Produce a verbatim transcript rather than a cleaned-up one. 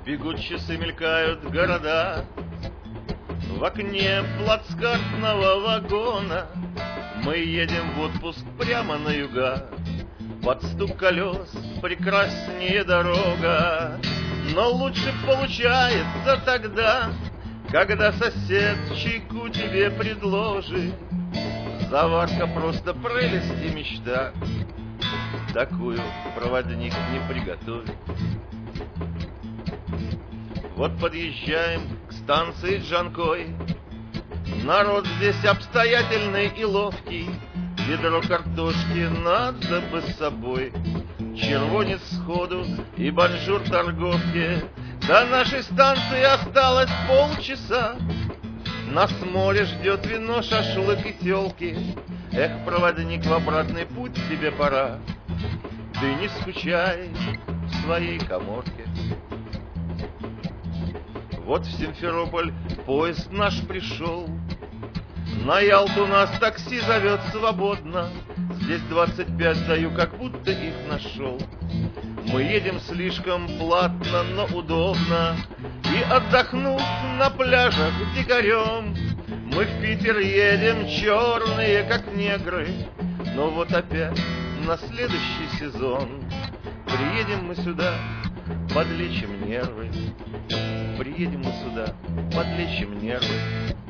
Бегут часы, мелькают города. В окне плацкартного вагона мы едем в отпуск прямо на юга. Под стук колес прекраснее дорога, но лучше получается тогда, когда сосед чайку тебе предложит. Заварка просто прелесть и мечта, такую проводник не приготовит. Вот подъезжаем к станции Джанкой. Народ здесь обстоятельный и ловкий. Ведро картошки надо бы с собой, червонец сходу и бонжур торговке. До нашей станции осталось полчаса. Нас море ждет вино, шашлык и тёлки. Эх, проводник, в обратный путь тебе пора. Ты не скучай в своей каморке. Вот в Симферополь поезд наш пришел. На Ялту нас такси зовет свободно. Здесь двадцать пять даю, как будто их нашел. Мы едем слишком платно, но удобно. И отдохнув на пляжах дикарем, мы в Питер едем черные, как негры. Но вот опять на следующий сезон приедем мы сюда, подлечим нервы. Приедем мы сюда, подлечим нервы.